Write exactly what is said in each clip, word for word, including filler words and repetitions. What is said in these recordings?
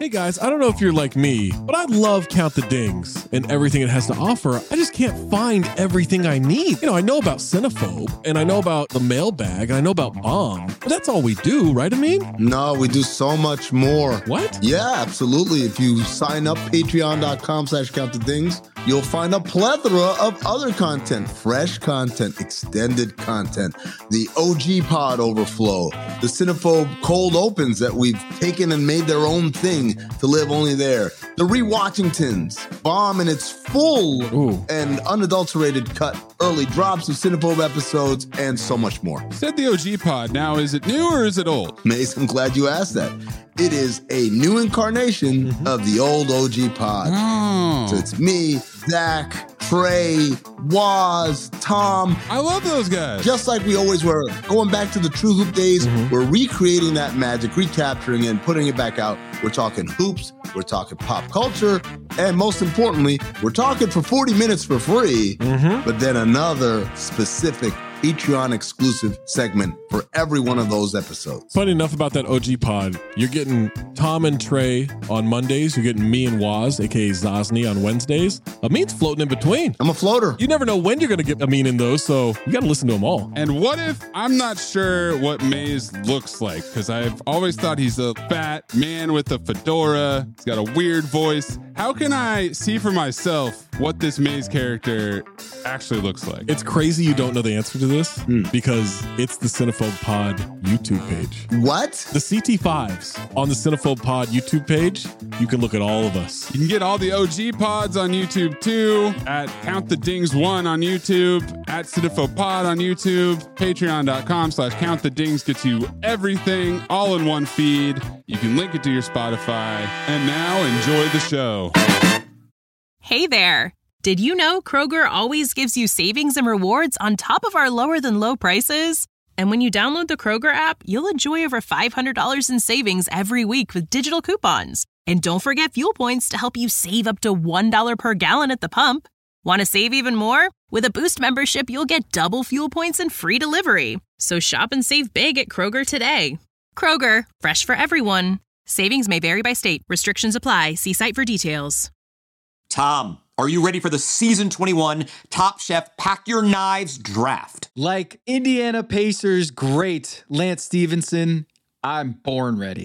Hey guys, I don't know if you're like me, but I love Count the Dings and everything it has to offer. I just can't find everything I need. You know, I know about Cinephobe, and I know about the mailbag, and I know about Bomb, but that's all we do, right, Amin? No, we do so much more. What? Yeah, absolutely. If you sign up, patreon.com slash count the dings, you'll find a plethora of other content, fresh content, extended content, the O G Pod Overflow, the Cinephobe Cold Opens that we've taken and made their own thing to live only there, the Rewatchingtons, Bomb in its full Ooh. and unadulterated cut, early drops of Cinephobe episodes, and so much more. Said the O G Pod. Now, is it new or is it old? Mace, I'm glad you asked that. It is a new incarnation mm-hmm. of the old O G Pod. Oh. So it's me, Zach, Trey, Waz, Tom. I love those guys. Just like we always were. Going back to the True Hoop days, mm-hmm. we're recreating that magic, recapturing it, and putting it back out. We're talking hoops, we're talking pop culture, and most importantly, we're talking for forty minutes for free, mm-hmm. but then another specific Patreon exclusive segment for every one of those episodes. Funny enough about that O G Pod, you're getting Tom and Trey on Mondays. You're getting me and Waz, aka Zosny, on Wednesdays. Amin's floating in between. I'm a floater. You never know when you're going to get Amin in those, so you got to listen to them all. And what if I'm not sure what Maze looks like? Because I've always thought he's a fat man with a fedora. He's got a weird voice. How can I see for myself what this Maze character actually looks like? It's crazy you don't know the answer to this mm. because it's the Cinephobe Pod YouTube page. What? The C T fives on the Cinephobe Pod YouTube page. You can look at all of us. You can get all the O G pods on YouTube too, at Count the Dings one on YouTube, at Cinephobe Pod on YouTube, patreon.com slash Count the Dings gets you everything all in one feed. You can link it to your Spotify. And now enjoy the show. Hey there. Did you know Kroger always gives you savings and rewards on top of our lower than low prices? And when you download the Kroger app, you'll enjoy over five hundred dollars in savings every week with digital coupons. And don't forget fuel points to help you save up to one dollar per gallon at the pump. Want to save even more? With a Boost membership, you'll get double fuel points and free delivery. So shop and save big at Kroger today. Kroger, fresh for everyone. Savings may vary by state. Restrictions apply. See site for details. Tom, are you ready for the season twenty-one Top Chef Pack Your Knives draft? Like Indiana Pacers great Lance Stevenson, I'm born ready.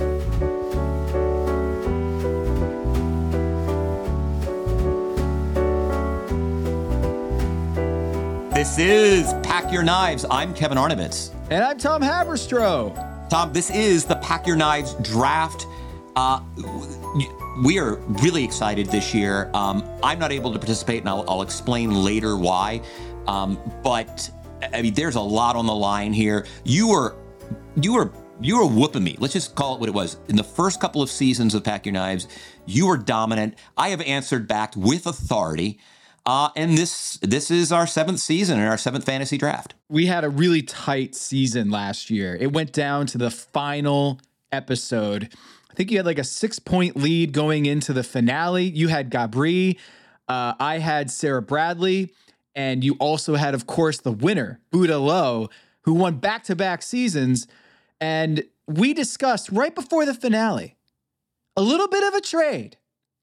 This is Pack Your Knives. I'm Kevin Arnovitz. And I'm Tom Haberstroh. Tom, this is the Pack Your Knives draft. Uh, we are really excited this year. Um, I'm not able to participate, and I'll, I'll explain later why. Um, but I mean, there's a lot on the line here. You were, you were, you were whooping me. Let's just call it what it was. In the first couple of seasons of Pack Your Knives, you were dominant. I have answered back with authority. Uh, and this this is our seventh season and our seventh fantasy draft. We had a really tight season last year. It went down to the final episode. I think you had like a six-point lead going into the finale. You had Gabri. Uh, I had Sarah Bradley. And you also had, of course, the winner, Buddha Lowe, who won back-to-back seasons. And we discussed right before the finale a little bit of a trade.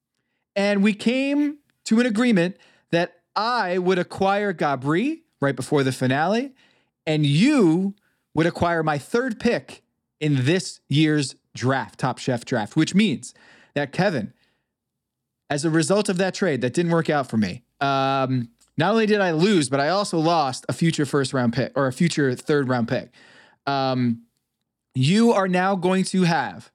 And we came to an agreement that I would acquire Gabri right before the finale, and you would acquire my third pick in this year's draft, Top Chef draft, which means that Kevin, as a result of that trade that didn't work out for me, um, not only did I lose, but I also lost a future first round pick or a future third round pick. Um, you are now going to have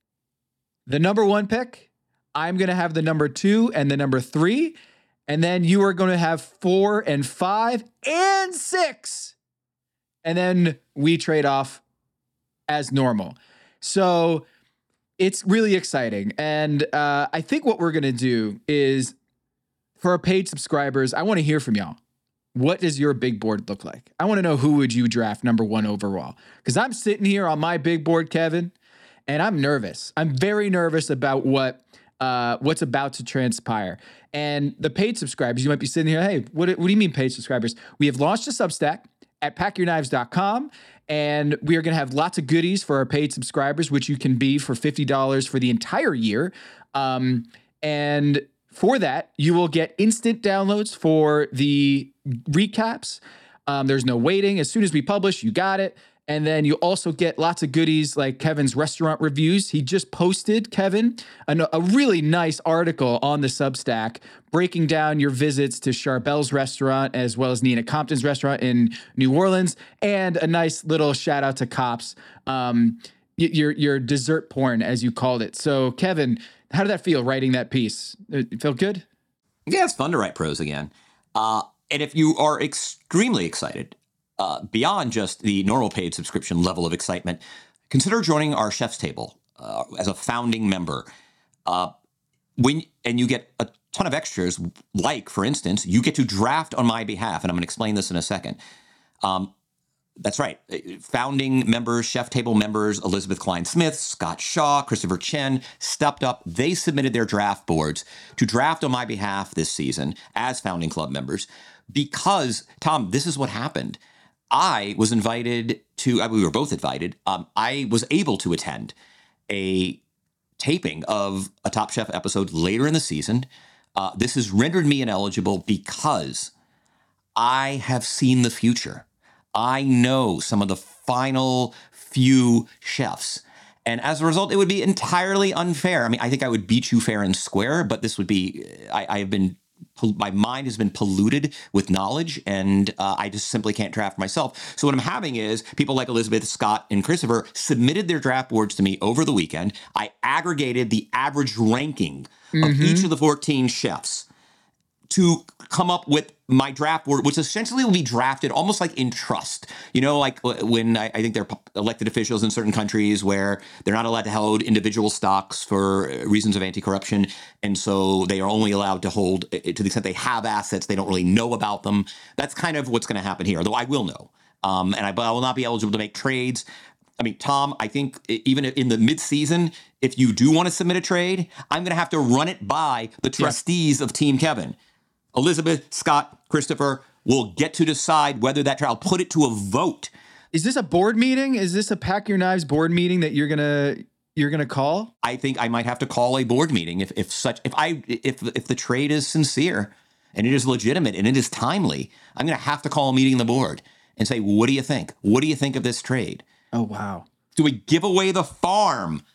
the number one pick. I'm going to have the number two and the number three. And then you are going to have four and five and six. And then we trade off as normal. So it's really exciting. And uh, I think what we're going to do is, for our paid subscribers, I want to hear from y'all. What does your big board look like? I want to know who would you draft number one overall? Because I'm sitting here on my big board, Kevin, and I'm nervous. I'm very nervous about what uh, what's about to transpire. And the paid subscribers, you might be sitting here, hey, what, what do you mean paid subscribers? We have launched a Substack at pack your knives dot com. And we are going to have lots of goodies for our paid subscribers, which you can be for fifty dollars for the entire year. Um, and for that, you will get instant downloads for the recaps. Um, there's no waiting. As soon as we publish, you got it. And then you also get lots of goodies like Kevin's restaurant reviews. He just posted, Kevin, a, a really nice article on the Substack breaking down your visits to Charbel's restaurant as well as Nina Compton's restaurant in New Orleans, and a nice little shout out to Cops, um, your your dessert porn, as you called it. So, Kevin, how did that feel writing that piece? It felt good? Yeah, it's fun to write prose again. Uh, and if you are extremely excited, Uh, beyond just the normal paid subscription level of excitement, consider joining our Chef's Table uh, as a founding member. Uh, when and you get a ton of extras, like, for instance, you get to draft on my behalf, and I'm going to explain this in a second. Um, that's right. Founding members, Chef Table members, Elizabeth Klein-Smith, Scott Shaw, Christopher Chen stepped up. They submitted their draft boards to draft on my behalf this season as founding club members because, Tom, this is what happened. I was invited to, we were both invited. Um, I was able to attend a taping of a Top Chef episode later in the season. Uh, this has rendered me ineligible because I have seen the future. I know some of the final few chefs. And as a result, it would be entirely unfair. I mean, I think I would beat you fair and square, but this would be, I, I have been my mind has been polluted with knowledge, and uh, I just simply can't draft myself. So what I'm having is people like Elizabeth, Scott, and Christopher submitted their draft boards to me over the weekend. I aggregated the average ranking mm-hmm. of each of the fourteen chefs to come up with my draft board, which essentially will be drafted almost like in trust. You know, like when I, I think they're elected officials in certain countries where they're not allowed to hold individual stocks for reasons of anti-corruption. And so they are only allowed to hold, to the extent they have assets, they don't really know about them. That's kind of what's going to happen here, though I will know. Um, and I, but I will not be eligible to make trades. I mean, Tom, I think even in the mid-season, if you do want to submit a trade, I'm going to have to run it by the trustees yeah. of Team Kevin. Elizabeth, Scott, Christopher will get to decide whether that trade, I'll put it to a vote. Is this a board meeting? Is this a Pack Your Knives board meeting that you're gonna you're gonna call? I think I might have to call a board meeting if if such if I if if the trade is sincere and it is legitimate and it is timely. I'm gonna have to call a meeting of the board and say, what do you think? What do you think of this trade? Oh wow! Do we give away the farm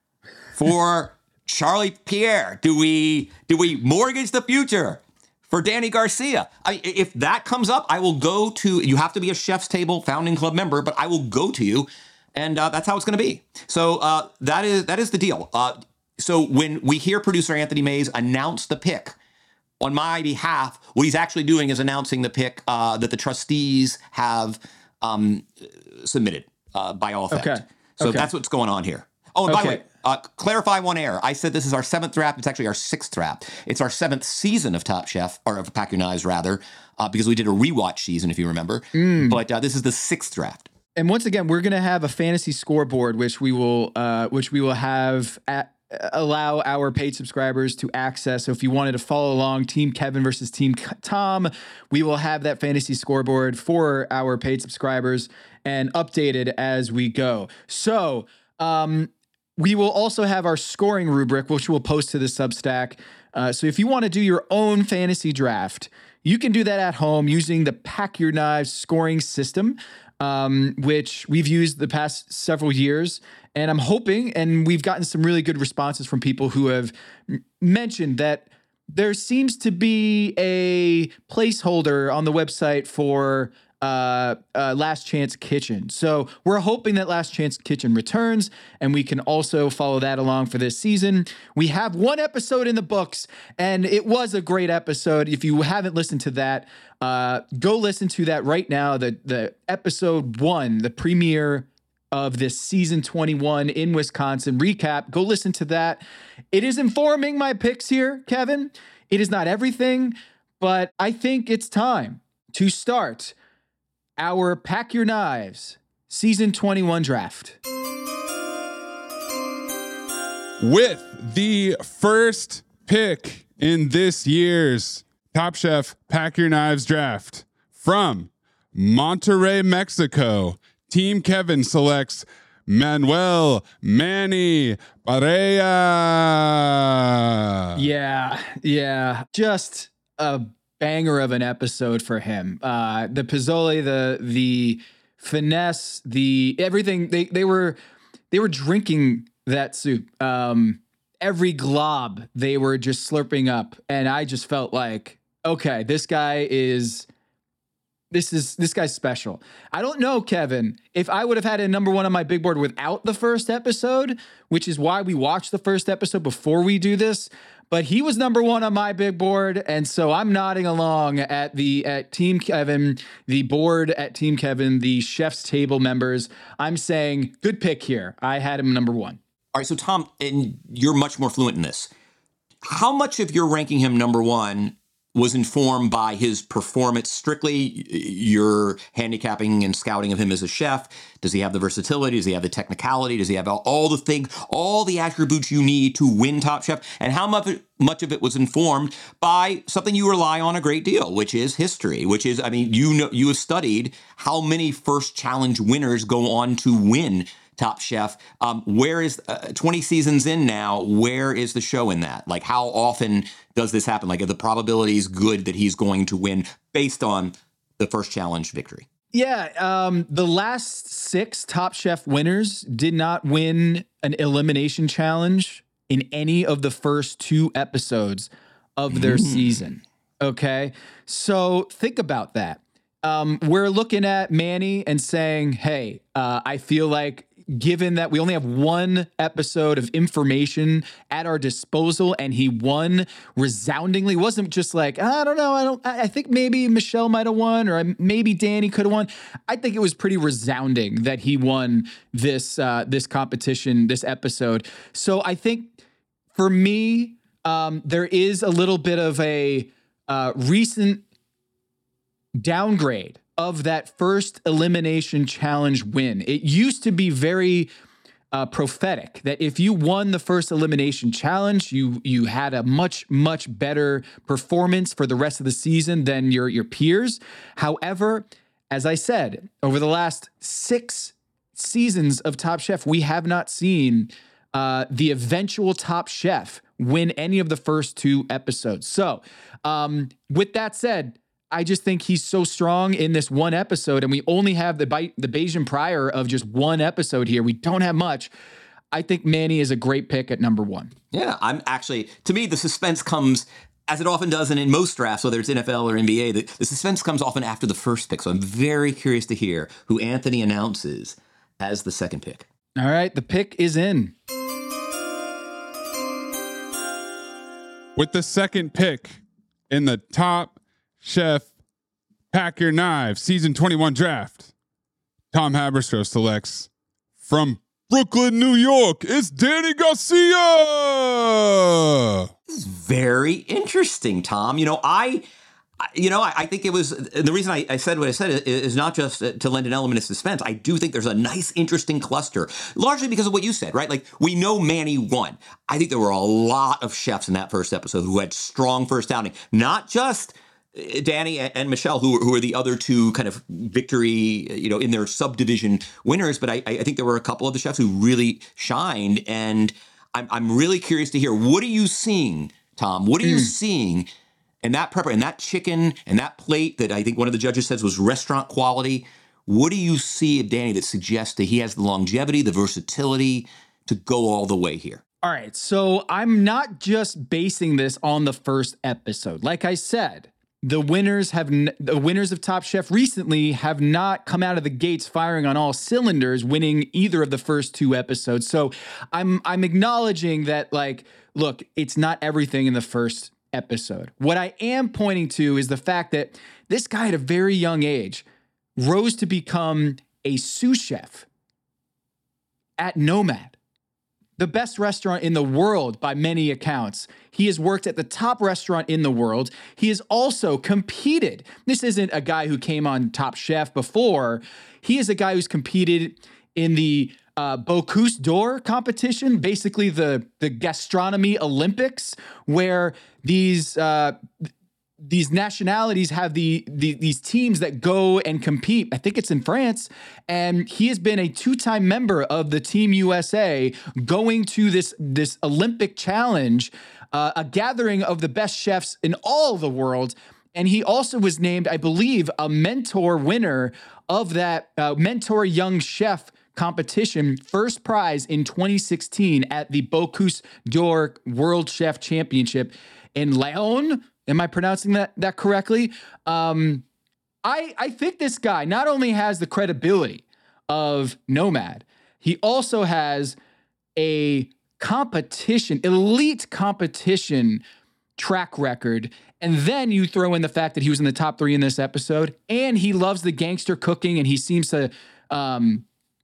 for Charlie Pierre? Do we do we mortgage the future for Danny Garcia? I, if that comes up, I will go to, you have to be a Chef's Table founding club member, but I will go to you, and uh, that's how it's going to be. So uh, that is that is the deal. Uh, so when we hear producer Anthony Mays announce the pick on my behalf, what he's actually doing is announcing the pick uh, that the trustees have um, submitted uh, by all effect. Okay. So okay. that's what's going on here. Oh, and by okay. the way, uh, clarify one error. I said this is our seventh draft. It's actually our sixth draft. It's our seventh season of Top Chef, or of Pack Your Knives, rather, uh, because we did a rewatch season, if you remember. Mm. But uh, this is the sixth draft. And once again, we're going to have a fantasy scoreboard, which we will, uh, which we will have at, allow our paid subscribers to access. So if you wanted to follow along, Team Kevin versus Team Tom, we will have that fantasy scoreboard for our paid subscribers and updated as we go. So, um, we will also have our scoring rubric, which we'll post to the Substack. Uh, so if you want to do your own fantasy draft, you can do that at home using the Pack Your Knives scoring system, um, which we've used the past several years. And I'm hoping, and we've gotten some really good responses from people who have m- mentioned that there seems to be a placeholder on the website for Uh, uh, Last Chance Kitchen. So we're hoping that Last Chance Kitchen returns, and we can also follow that along for this season. We have one episode in the books, and it was a great episode. If you haven't listened to that, uh, go listen to that right now. The the episode one, the premiere of this season twenty-one in Wisconsin recap. Go listen to that. It is informing my picks here, Kevin. It is not everything, but I think it's time to start our Pack Your Knives season twenty-one draft. With the first pick in this year's Top Chef Pack Your Knives draft from Monterrey, Mexico. Team Kevin selects Manuel Manny Barea. Yeah, yeah. Just a banger of an episode for him. Uh, the Pizzoli, the the finesse, the everything. They they were they were drinking that soup. Um, every glob they were just slurping up, and I just felt like, okay, this guy is. This is this guy's special. I don't know, Kevin, if I would have had a number one on my big board without the first episode, which is why we watched the first episode before we do this. But he was number one on my big board, and so I'm nodding along at the at Team Kevin, the board at Team Kevin, the chef's table members. I'm saying good pick here. I had him number one. All right, so Tom, and you're much more fluent in this. How much of your ranking him number one was informed by his performance, strictly your handicapping and scouting of him as a chef? Does he have the versatility? Does he have the technicality? Does he have all, all the things, all the attributes you need to win Top Chef? And how much, much of it was informed by something you rely on a great deal, which is history, which is, I mean, you know, you have studied how many first challenge winners go on to win Top Chef. Um, where is uh, twenty seasons in now? Where is the show in that? Like, how often does this happen? Like, are the probabilities good that he's going to win based on the first challenge victory? Yeah, um, the last six Top Chef winners did not win an elimination challenge in any of the first two episodes of their mm. season. Okay, so think about that. Um, we're looking at Manny and saying, hey, uh, I feel like given that we only have one episode of information at our disposal and he won resoundingly, it wasn't just like, I don't know, I don't, I think maybe Michelle might have won or maybe Danny could have won. I think it was pretty resounding that he won this, uh, this competition, this episode. So I think for me, um, there is a little bit of a, uh, recent downgrade of that first elimination challenge win. It used to be very uh, prophetic that if you won the first elimination challenge, you you had a much, much better performance for the rest of the season than your, your peers. However, as I said, over the last six seasons of Top Chef, we have not seen uh, the eventual Top Chef win any of the first two episodes. So um, with that said, I just think he's so strong in this one episode, and we only have the the Bayesian prior of just one episode here. We don't have much. I think Manny is a great pick at number one. Yeah, I'm actually, to me, the suspense comes, as it often does, and in most drafts, whether it's N F L or N B A, the, the suspense comes often after the first pick. So I'm very curious to hear who Anthony announces as the second pick. All right, the pick is in. With the second pick in the Top Chef Pack Your Knives Season twenty-one draft, Tom Haberstroh selects from Brooklyn, New York, it's Danny Garcia. This is very interesting, Tom. You know, I, you know, I, I think it was, and the reason I, I said what I said is, is not just to lend an element of suspense. I do think there's a nice, interesting cluster, largely because of what you said, right? Like, we know Manny won. I think there were a lot of chefs in that first episode who had strong first outing, not just Danny and Michelle, who, who are the other two kind of victory, you know, in their subdivision winners. But I, I think there were a couple of the chefs who really shined. And I'm, I'm really curious to hear, what are you seeing, Tom? What are mm. you seeing in that prepper, in that chicken, and that plate that I think one of the judges says was restaurant quality? What do you see of Danny that suggests that he has the longevity, the versatility to go all the way here? All right. So I'm not just basing this on the first episode. Like I said, The winners have n- the winners of Top Chef recently have not come out of the gates firing on all cylinders, winning either of the first two episodes. So I'm I'm acknowledging that, like, look, it's not everything in the first episode. What I am pointing to is the fact that this guy at a very young age rose to become a sous chef at Nomad, the best restaurant in the world by many accounts. He has worked at the top restaurant in the world. He has also competed. This isn't a guy who came on Top Chef before. He is a guy who's competed in the uh, Bocuse d'Or competition, basically the, the gastronomy Olympics, where these uh, these nationalities have the, the these teams that go and compete. I think it's in France, and he has been a two-time member of the Team U S A, going to this this Olympic challenge, uh, a gathering of the best chefs in all the world. And he also was named, I believe, a mentor winner of that uh, Mentor Young Chef competition, first prize in twenty sixteen at the Bocuse d'Or World Chef Championship in Lyon. Am I pronouncing that that correctly? Um, I I think this guy not only has the credibility of Nomad, he also has a competition, elite competition track record. And then you throw in the fact that he was in the top three in this episode, and he loves the gangster cooking, and he seems to, um,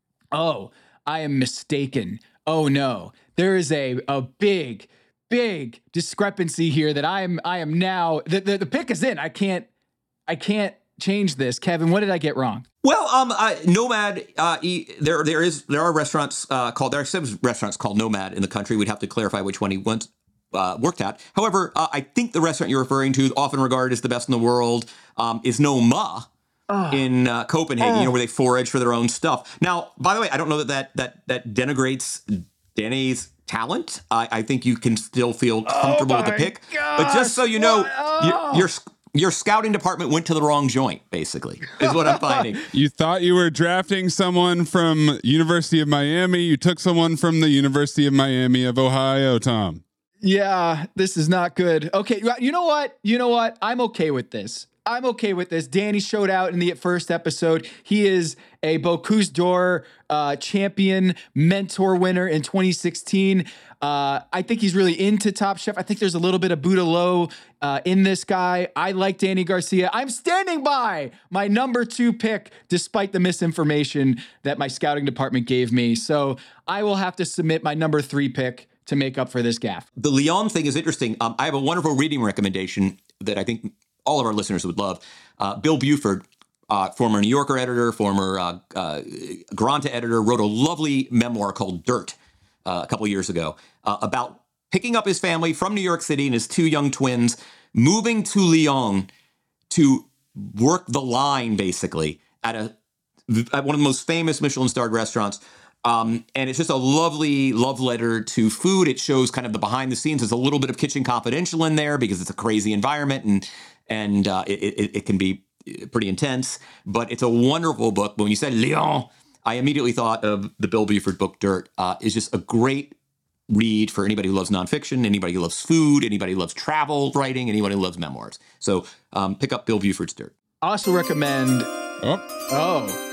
oh, I am mistaken. Oh no, there is a a big, big discrepancy here that I am I am now the, the the pick is in. I can't I can't change this. Kevin, what did I get wrong? Well, um, uh, Nomad, uh, he, there there is there are restaurants uh, called there are some restaurants called Nomad in the country. We'd have to clarify which one he went. Uh, worked at. However, uh, I think the restaurant you're referring to, often regarded as the best in the world, um, is Noma oh. in uh, Copenhagen, oh. you know, where they forage for their own stuff. Now, by the way, I don't know that that that, that denigrates Danny's talent. I, I think you can still feel comfortable oh with the pick. Gosh, but just so you know, oh. your, your your scouting department went to the wrong joint, basically, is what I'm finding. You thought you were drafting someone from University of Miami. You took someone from the University of Miami of Ohio, Tom. Yeah, this is not good. Okay, you know what? You know what? I'm okay with this. I'm okay with this. Danny showed out in the first episode. He is a Bocuse d'Or uh, champion, mentor winner in twenty sixteen. Uh, I think he's really into Top Chef. I think there's a little bit of Boudelot uh, in this guy. I like Danny Garcia. I'm standing by my number two pick, despite the misinformation that my scouting department gave me. So I will have to submit my number three pick to make up for this gaffe. The Lyon thing is interesting. Um, I have a wonderful reading recommendation that I think all of our listeners would love. Uh, Bill Buford, uh, former New Yorker editor, former uh, uh, Granta editor, wrote a lovely memoir called Dirt uh, a couple years ago uh, about picking up his family from New York City and his two young twins, moving to Lyon to work the line, basically, at, a, at one of the most famous Michelin-starred restaurants. Um, and it's just a lovely love letter to food. It shows kind of the behind the scenes. There's a little bit of Kitchen Confidential in there because it's a crazy environment and and uh, it, it, it can be pretty intense. But it's a wonderful book. But when you said Lyon, I immediately thought of the Bill Buford book, Dirt. Uh, it's just a great read for anybody who loves nonfiction, anybody who loves food, anybody who loves travel writing, anybody who loves memoirs. So um, pick up Bill Buford's Dirt. I also recommend... Oh. Oh.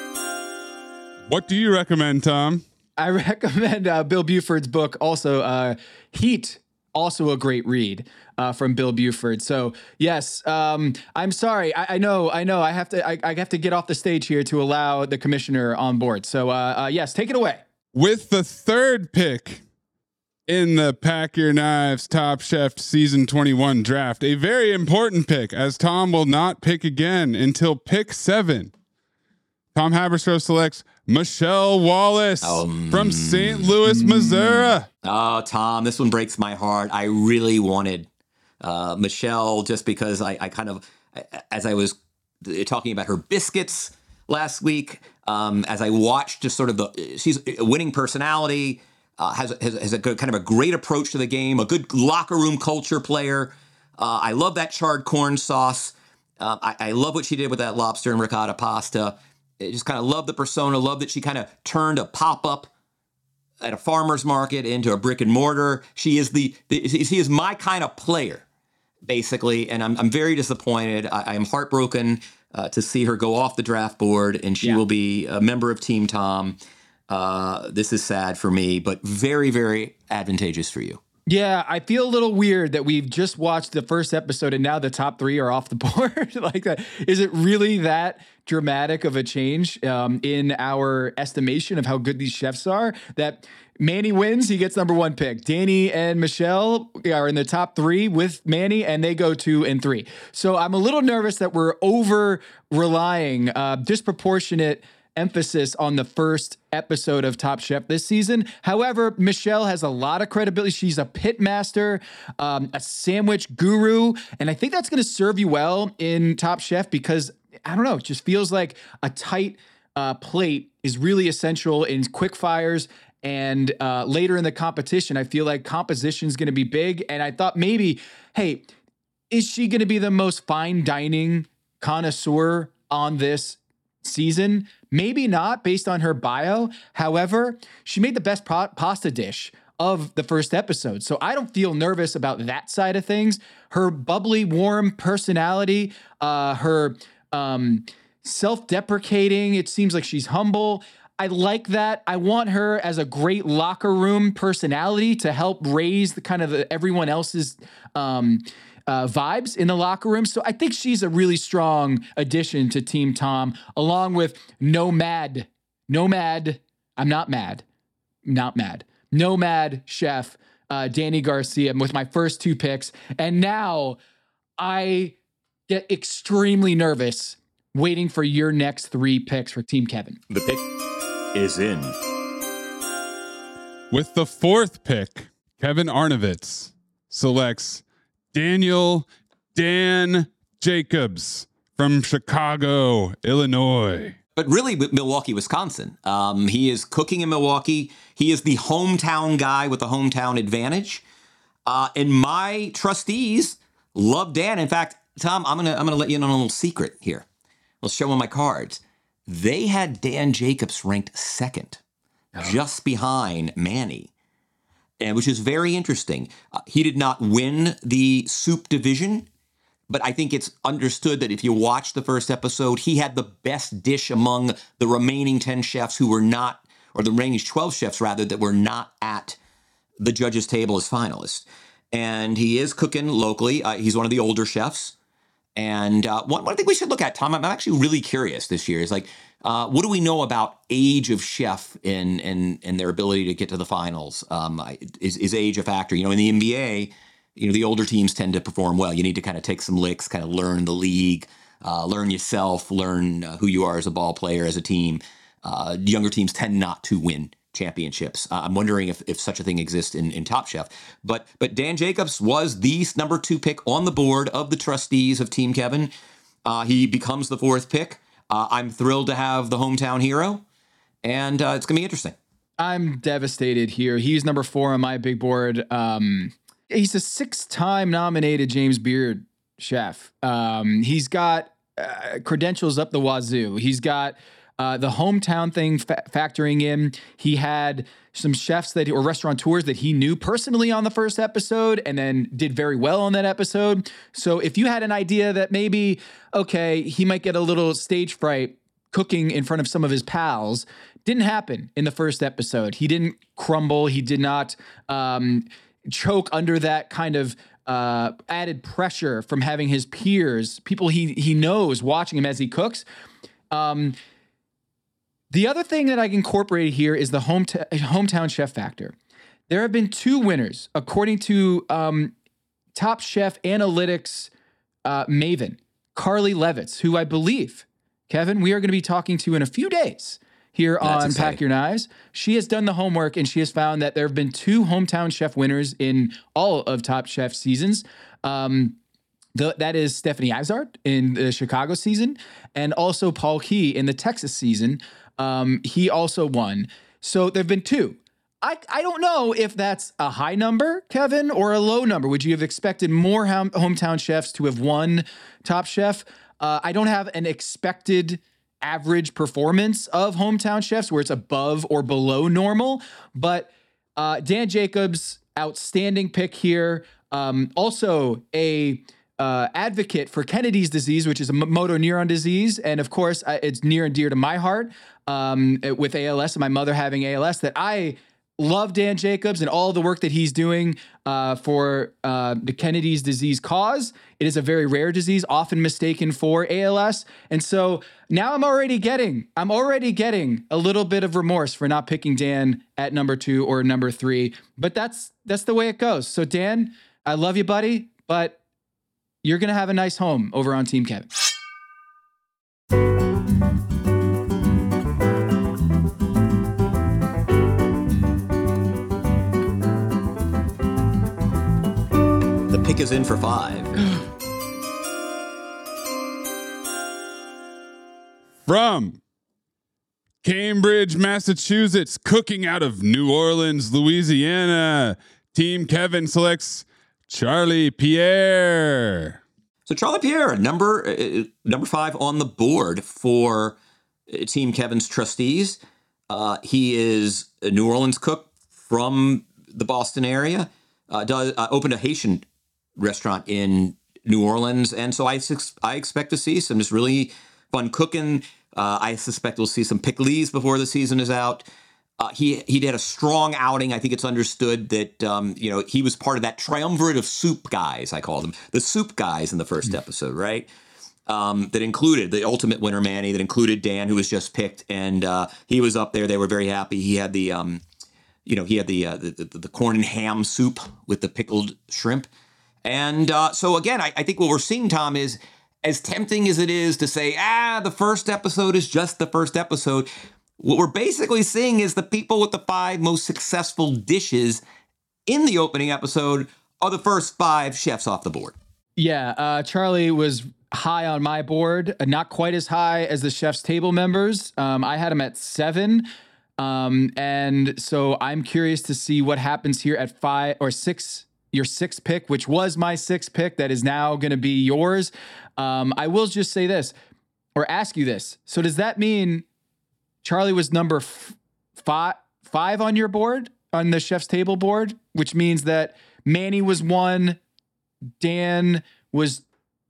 What do you recommend, Tom? I recommend uh, Bill Buford's book, also uh, Heat, also a great read uh, from Bill Buford. So yes, um, I'm sorry. I, I know, I know. I have to. I, I have to get off the stage here to allow the commissioner on board. So uh, uh, yes, take it away. With the third pick in the Pack Your Knives Top Chef Season twenty-one draft, a very important pick, as Tom will not pick again until pick seven. Tom Haberstroh selects Michelle Wallace um, from Saint Louis, Missouri. Oh, Tom, this one breaks my heart. I really wanted uh, Michelle just because I, I kind of, as I was talking about her biscuits last week, um, as I watched just sort of the, she's a winning personality, uh, has, has, has a good, kind of a great approach to the game, a good locker room culture player. Uh, I love that charred corn sauce. Uh, I, I love what she did with that lobster and ricotta pasta. I just kind of love the persona, love that she kind of turned a pop-up at a farmer's market into a brick and mortar. She is the, the she is my kind of player, basically, and I'm I'm very disappointed. I, I am heartbroken uh, to see her go off the draft board, and she yeah. will be a member of Team Tom. Uh, this is sad for me, but very, very advantageous for you. Yeah, I feel a little weird that we've just watched the first episode and now the top three are off the board like that. Is it really that dramatic of a change um, in our estimation of how good these chefs are that Manny wins? He gets number one pick. Danny and Michelle are in the top three with Manny, and they go two and three. So I'm a little nervous that we're over relying uh, disproportionate emphasis on the first episode of Top Chef this season. However, Michelle has a lot of credibility. She's a pit master, um, a sandwich guru, and I think that's going to serve you well in Top Chef because, I don't know, it just feels like a tight uh, plate is really essential in quick fires. And uh, later in the competition, I feel like composition is going to be big. And I thought maybe, hey, is she going to be the most fine dining connoisseur on this season? Maybe not based on her bio. However, she made the best pa- pasta dish of the first episode. So I don't feel nervous about that side of things. Her bubbly, warm personality, uh, her um, self-deprecating, it seems like she's humble. I like that. I want her as a great locker room personality to help raise the kind of the, everyone else's um, uh, vibes in the locker room. So I think she's a really strong addition to Team Tom, along with Nomad, Nomad. I'm not mad, not mad. Nomad chef uh, Danny Garcia with my first two picks, and now I get extremely nervous waiting for your next three picks for Team Kevin. The pick is in. With the fourth pick, Kevin Arnovitz selects Daniel Dan Jacobs from Chicago, Illinois. But really, Milwaukee, Wisconsin. Um, he is cooking in Milwaukee. He is the hometown guy with the hometown advantage. Uh, and my trustees love Dan. In fact, Tom, I'm gonna I'm gonna let you in on a little secret here. I'll show them my cards. They had Dan Jacobs ranked second, oh. just behind Manny, and which is very interesting. Uh, he did not win the soup division, but I think it's understood that if you watch the first episode, he had the best dish among the remaining ten chefs who were not, or the remaining twelve chefs rather, that were not at the judges' table as finalists. And he is cooking locally. Uh, he's one of the older chefs. And uh, one, one thing we should look at, Tom, I'm actually really curious this year, is like, uh, what do we know about age of chef and and and their ability to get to the finals? Um, is, is age a factor? You know, in the N B A, you know, the older teams tend to perform well. You need to kind of take some licks, kind of learn the league, uh, learn yourself, learn uh, who you are as a ball player, as a team. Uh, younger teams tend not to win championships. Uh, I'm wondering if, if such a thing exists in, in Top Chef. But but Dan Jacobs was the number two pick on the board of the trustees of Team Kevin. Uh, he becomes the fourth pick. Uh, I'm thrilled to have the hometown hero, and uh, it's going to be interesting. I'm devastated here. He's number four on my big board. Um, he's a six-time nominated James Beard chef. Um, he's got uh, credentials up the wazoo. He's got Uh, the hometown thing fa- factoring in. He had some chefs that or restaurateurs that he knew personally on the first episode and then did very well on that episode. So if you had an idea that maybe, okay, he might get a little stage fright cooking in front of some of his pals, didn't happen in the first episode. He didn't crumble. He did not um, choke under that kind of uh, added pressure from having his peers, people he he knows watching him as he cooks. Um, The other thing that I incorporated here is the hometown hometown chef factor. There have been two winners, according to um, Top Chef Analytics uh, maven, Carly Levitz, who I believe, Kevin, we are going to be talking to in a few days here That's on exciting. Pack Your Knives. She has done the homework, and she has found that there have been two hometown chef winners in all of Top Chef seasons. Um, the, that is Stephanie Izard in the Chicago season, and also Paul Key in the Texas season. Um, he also won. So there've been two. I, I don't know if that's a high number, Kevin, or a low number. Would you have expected more hom- hometown chefs to have won Top Chef? Uh, I don't have an expected average performance of hometown chefs where it's above or below normal, but uh, Dan Jacobs, outstanding pick here. Um, also a Uh, advocate for Kennedy's disease, which is a motor neuron disease. And of course, uh, it's near and dear to my heart um, with A L S and my mother having A L S, that I love Dan Jacobs and all the work that he's doing uh, for uh, the Kennedy's disease cause. It is a very rare disease, often mistaken for A L S. And so now I'm already getting, I'm already getting a little bit of remorse for not picking Dan at number two or number three, but that's, that's the way it goes. So Dan, I love you, buddy, but you're going to have a nice home over on Team Kevin. Mike is in for five. From Cambridge, Massachusetts, cooking out of New Orleans, Louisiana, Team Kevin selects Charlie Pierre. So Charlie Pierre, number uh, number five on the board for uh, Team Kevin's trustees. Uh, he is a New Orleans cook from the Boston area. Uh, does, uh, opened a Haitian restaurant in New Orleans, and so I I expect to see some just really fun cooking. Uh, I suspect we'll see some pickles before the season is out. Uh, he he did a strong outing. I think it's understood that um, you know he was part of that triumvirate of soup guys. I call them the soup guys in the first mm-hmm. episode, right? Um, that included the ultimate winner, Manny. That included Dan, who was just picked, and uh, he was up there. They were very happy. He had the um, you know he had the, uh, the, the the corn and ham soup with the pickled shrimp, and uh, so again, I, I think what we're seeing, Tom, is as tempting as it is to say, ah, the first episode is just the first episode. What we're basically seeing is the people with the five most successful dishes in the opening episode are the first five chefs off the board. Yeah, uh, Charlie was high on my board, uh, not quite as high as the Chef's Table members. Um, I had him at seven. Um, and so I'm curious to see what happens here at five or six, your sixth pick, which was my sixth pick that is now going to be yours. Um, I will just say this or ask you this. So does that mean Charlie was number f- five, five on your board, on the Chef's Table board, which means that Manny was one, Dan was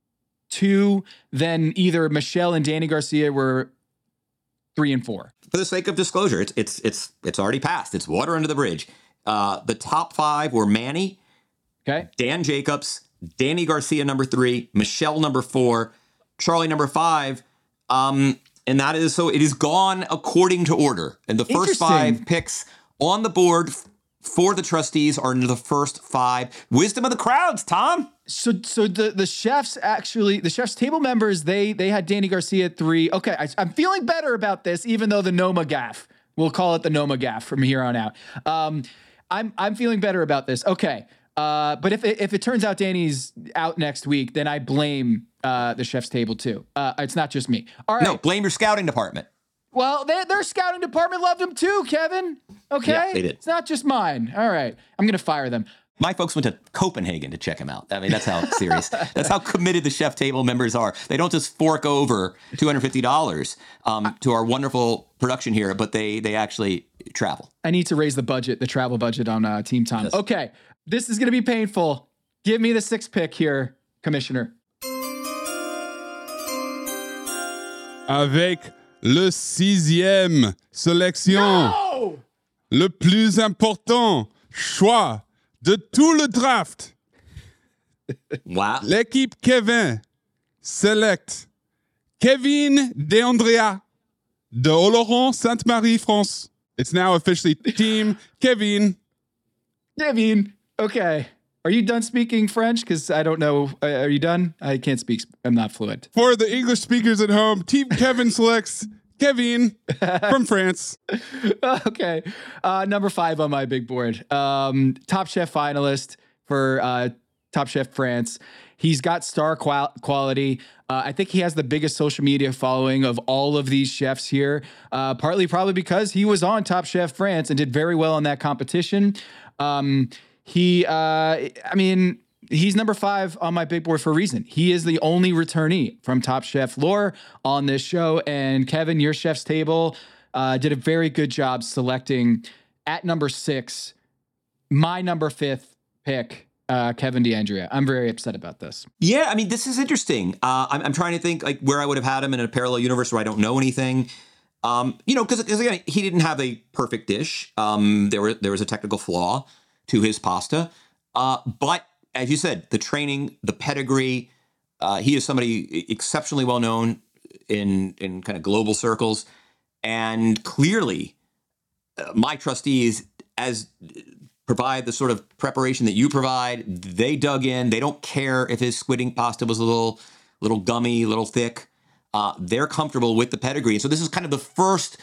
two, then either Michelle and Danny Garcia were three and four. For the sake of disclosure, it's it's it's it's already passed. It's water under the bridge. Uh, the top five were Manny, okay, Dan Jacobs, Danny Garcia number three, Michelle number four, Charlie number five. Um, and that is so it is gone according to order. And the first five picks on the board for the trustees are the first five. Wisdom of the crowds, Tom. So so the, the chefs actually, the Chef's Table members, they they had Danny Garcia at three. Okay, I, I'm feeling better about this, even though the Noma gaff, we'll call it the Noma gaff from here on out. Um, I'm I'm feeling better about this. Okay. Uh, but if it, if it turns out Danny's out next week, then I blame uh, the Chef's Table too. Uh, it's not just me. All right. No, blame your scouting department. Well, they, their scouting department loved him too, Kevin. Okay? Yeah, they did. It's not just mine. All right. I'm going to fire them. My folks went to Copenhagen to check him out. I mean, that's how serious, that's how committed the Chef Table members are. They don't just fork over two hundred fifty dollars um, to our wonderful production here, but they they actually travel. I need to raise the budget, the travel budget on uh, Team Tom. Yes. Okay. This is going to be painful. Give me the sixth pick here, Commissioner. Avec le sixième sélection, No! le plus important choix de tout le draft. Wow. L'équipe Kevin select Kevin DeAndrea de Oloron, Sainte-Marie, France. It's now officially Team Kevin. Kevin. Okay. Are you done speaking French? Because I don't know. Uh, are you done? I can't speak. I'm not fluent. For the English speakers at home, Team Kevin selects Kevin from France. Okay. Uh, number five on my big board. Um, Top Chef finalist for uh, Top Chef France. He's got star qual- quality. Uh, I think he has the biggest social media following of all of these chefs here, uh, partly probably because he was on Top Chef France and did very well in that competition. Um, he, uh, I mean, he's number five on my big board for a reason. He is the only returnee from Top Chef lore on this show. And Kevin, your Chef's Table uh, did a very good job selecting at number six, my number fifth pick, uh, Kevin DeAndrea. I'm very upset about this. Yeah, I mean, this is interesting. Uh, I'm, I'm trying to think like where I would have had him in a parallel universe where I don't know anything. Um, you know, because again, he didn't have a perfect dish. Um, there were there was a technical flaw to his pasta. Uh, but as you said, the training, the pedigree, uh, he is somebody exceptionally well known in in kind of global circles, and clearly, uh, my trustees as provide the sort of preparation that you provide. They dug in. They don't care if his squid ink pasta was a little little gummy, a little thick. Uh, they're comfortable with the pedigree. So this is kind of the first,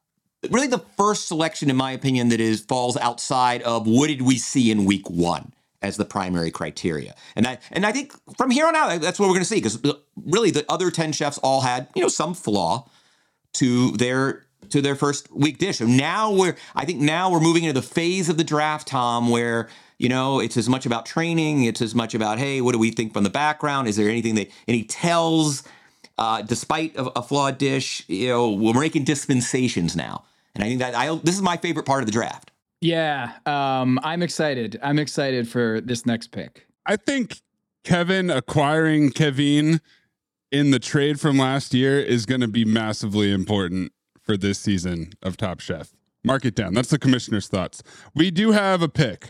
really the first selection, in my opinion, that is falls outside of what did we see in week one. as the primary criteria. And I, and I think from here on out, that's what we're going to see, because really the other ten chefs all had, you know, some flaw to their to their first week dish. So now we're, I think now we're moving into the phase of the draft, Tom, where, you know, it's as much about training. It's as much about, hey, what do we think from the background? Is there anything that, any tells, uh, despite a, a flawed dish? You know, we're making dispensations now. And I think that I, this is my favorite part of the draft. Yeah, um, I'm excited. I'm excited for this next pick. I think Kevin acquiring Kevin in the trade from last year is going to be massively important for this season of Top Chef. Mark it down. That's the commissioner's thoughts. We do have a pick.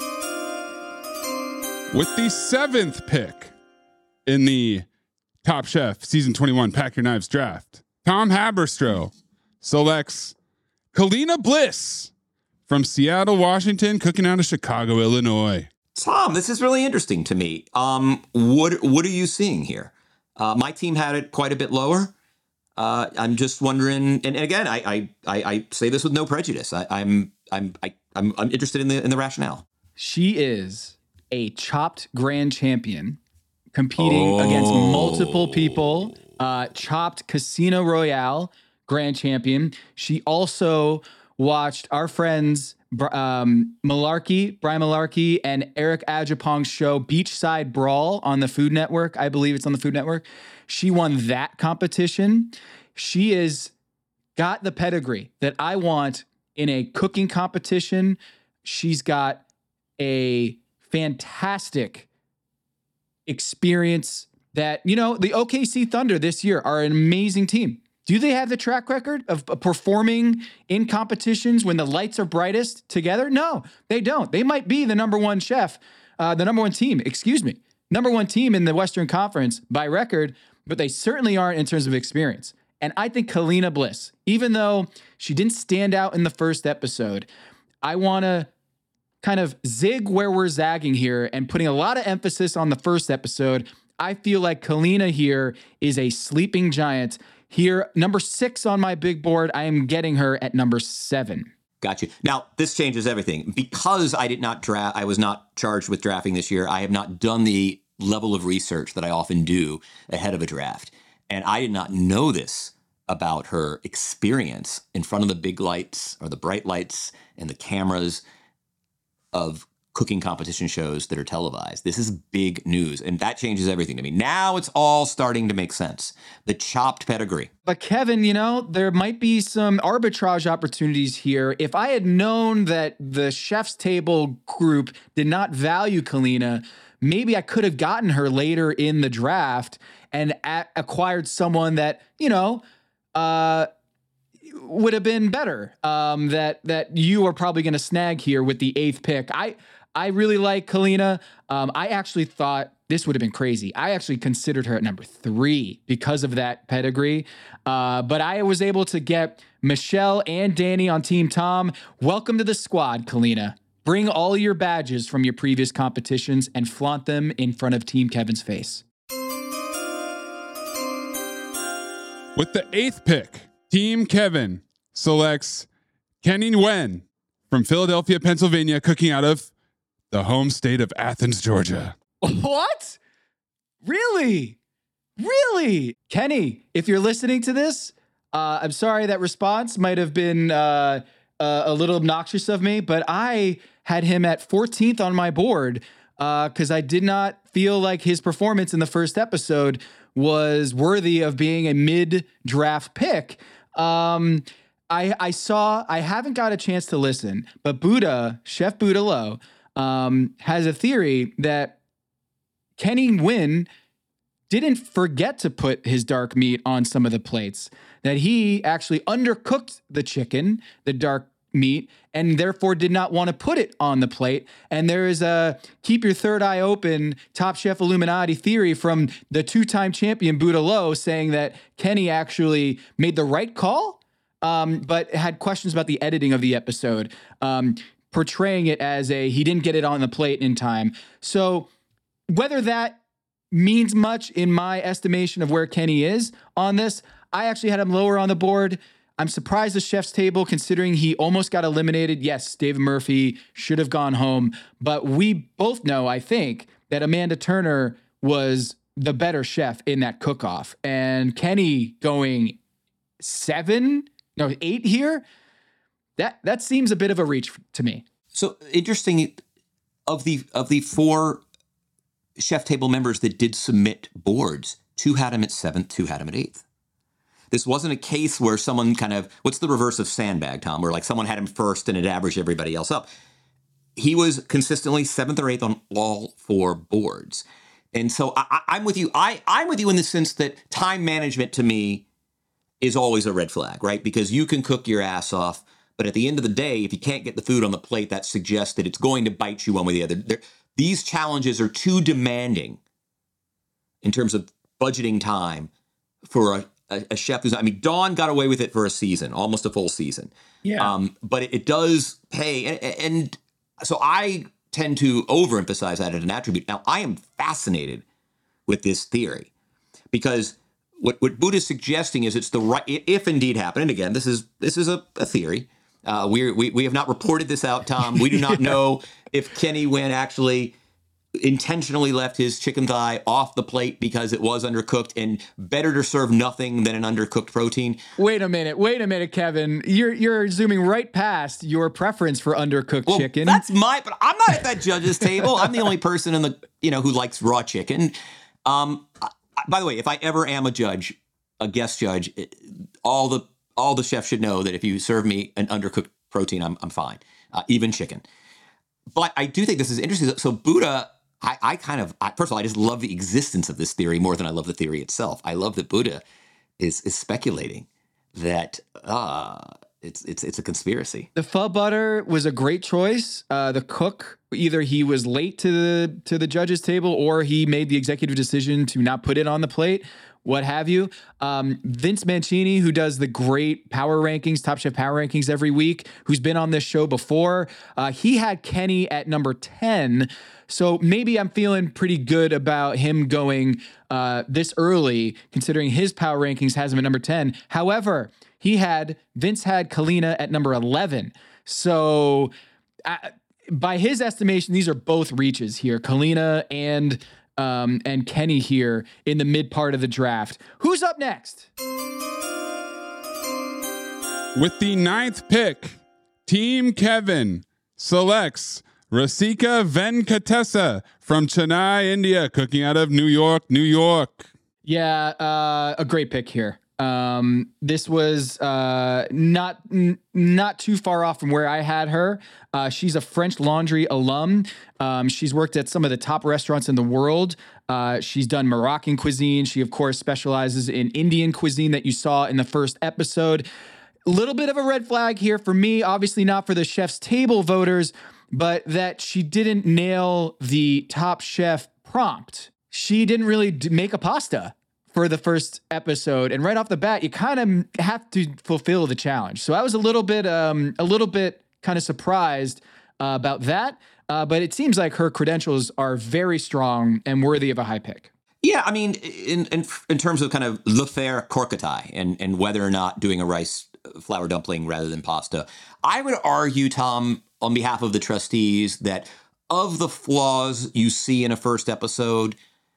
With the seventh pick in the Top Chef Season twenty-one Pack Your Knives draft, Tom Haberstroh selects Kalina Bliss from Seattle, Washington, cooking out of Chicago, Illinois. Tom, this is really interesting to me. Um, what what are you seeing here? Uh, my team had it quite a bit lower. Uh, I'm just wondering, and, and again, I, I I I say this with no prejudice. I, I'm I'm I, I'm I'm interested in the in the rationale. She is a Chopped Grand Champion, competing oh. against multiple people. Uh, Chopped Casino Royale Grand Champion. She also watched our friends um, Malarkey, Brian Malarkey, and Eric Ajapong's show Beachside Brawl on the Food Network. I believe it's on the Food Network. She won that competition. She is got the pedigree that I want in a cooking competition. She's got a fantastic experience that, you know, the O K C Thunder this year are an amazing team. Do they have the track record of performing in competitions when the lights are brightest together? No, they don't. They might be the number one chef, uh, the number one team, excuse me, number one team in the Western Conference by record, but they certainly aren't in terms of experience. And I think Kalina Bliss, even though she didn't stand out in the first episode, I want to kind of zig where we're zagging here and putting a lot of emphasis on the first episode. I feel like Kalina here is a sleeping giant. Here, number six on my big board, I am getting her at number seven. Got you. Now, this changes everything. Because I did not draft, I was not charged with drafting this year. I have not done the level of research that I often do ahead of a draft. And I did not know this about her experience in front of the big lights or the bright lights and the cameras of cooking competition shows that are televised. This is big news, and that changes everything to me. Now it's all starting to make sense. The Chopped pedigree. But Kevin, you know, there might be some arbitrage opportunities here. If I had known that the Chef's Table group did not value Kalina, maybe I could have gotten her later in the draft and a- acquired someone that, you know, uh, would have been better. Um, that that you are probably going to snag here with the eighth pick. I I really like Kalina. Um, I actually thought this would have been crazy. I actually considered her at number three because of that pedigree. Uh, but I was able to get Michelle and Danny on Team Tom. Welcome to the squad, Kalina. Bring all your badges from your previous competitions and flaunt them in front of Team Kevin's face. With the eighth pick, Team Kevin selects Kenny Nguyen from Philadelphia, Pennsylvania, cooking out of the home state of Athens, Georgia. What? Really? Really? Kenny, if you're listening to this, uh, I'm sorry that response might have been uh, uh, a little obnoxious of me, but I had him at fourteenth on my board because uh, I did not feel like his performance in the first episode was worthy of being a mid-draft pick. Um, I, I saw, I haven't got a chance to listen, but Buddha, Chef Buddha Lowe, um, has a theory that Kenny Nguyen didn't forget to put his dark meat on some of the plates, that he actually undercooked the chicken, the dark meat, and therefore did not want to put it on the plate. And there is a keep your third eye open Top Chef Illuminati theory from the two-time champion Buddha Lowe saying that Kenny actually made the right call, um, but had questions about the editing of the episode, um, portraying it as a he didn't get it on the plate in time. So whether that means much in my estimation of where Kenny is on this, I actually had him lower on the board. I'm surprised the chef's table, considering he almost got eliminated. Yes, David Murphy should have gone home, but we both know, I think, that Amanda Turner was the better chef in that cook-off. And Kenny going seven, no, eight here, that that seems a bit of a reach to me. So interesting, of the of the four chef table members that did submit boards, two had him at seventh, two had him at eighth. This wasn't a case where someone kind of, what's the reverse of sandbag, Tom, where like someone had him first and it averaged everybody else up. He was consistently seventh or eighth on all four boards. And so I, I'm with you. I, I'm with you in the sense that time management to me is always a red flag, right? Because you can cook your ass off, but at the end of the day, if you can't get the food on the plate, that suggests that it's going to bite you one way or the other. There, these challenges are too demanding in terms of budgeting time for a, a, a chef who's, I mean, Dawn got away with it for a season, almost a full season. Yeah. Um, but it, it does pay. And, and so I tend to overemphasize that as an attribute. Now, I am fascinated with this theory because what, what Buddha is suggesting is it's the right, if indeed happened, and again, this is this is a, a theory. Uh, we we we have not reported this out, Tom. We do not know if Kenny Wynn actually intentionally left his chicken thigh off the plate because it was undercooked, and better to serve nothing than an undercooked protein. Wait a minute, wait a minute, Kevin. You're you're zooming right past your preference for undercooked well, chicken. That's my, but I'm not at that judge's table. I'm the only person in the, you know, who likes raw chicken. Um, I, by the way, if I ever am a judge, a guest judge, it, all the all the chefs should know that if you serve me an undercooked protein, I'm I'm fine, uh, even chicken. But I do think this is interesting. So Buddha, I, I kind of, I, first of all, I just love the existence of this theory more than I love the theory itself. I love that Buddha is is speculating that uh, it's it's it's a conspiracy. The pho butter was a great choice. Uh, the cook, either he was late to the to the judge's table or he made the executive decision to not put it on the plate, what have you. Um, Vince Mancini, who does the great power rankings, Top Chef power rankings every week, who's been on this show before, uh, he had Kenny at number ten. So maybe I'm feeling pretty good about him going uh, this early, considering his power rankings has him at number ten. However, he had, Vince had Kalina at number eleven. So uh, by his estimation, these are both reaches here. Kalina and um, and Kenny here in the mid part of the draft. Who's up next? With the ninth pick, Team Kevin selects Rasika Venkatesa from Chennai, India, cooking out of New York, New York. Yeah, uh, a great pick here. Um, this was uh, not n- not too far off from where I had her. Uh, she's a French Laundry alum. Um, she's worked at some of the top restaurants in the world. Uh, she's done Moroccan cuisine. She, of course, specializes in Indian cuisine that you saw in the first episode. A little bit of a red flag here for me, obviously not for the chef's table voters, but that she didn't nail the Top Chef prompt. She didn't really d- make a pasta for the first episode, and right off the bat, you kind of have to fulfill the challenge. So I was a little bit, um, a little bit kind of surprised uh, about that. Uh, but it seems like her credentials are very strong and worthy of a high pick. Yeah, I mean, in in, in terms of kind of le faire corkataï and and whether or not doing a rice flour dumpling rather than pasta, I would argue, Tom, on behalf of the trustees, that of the flaws you see in a first episode,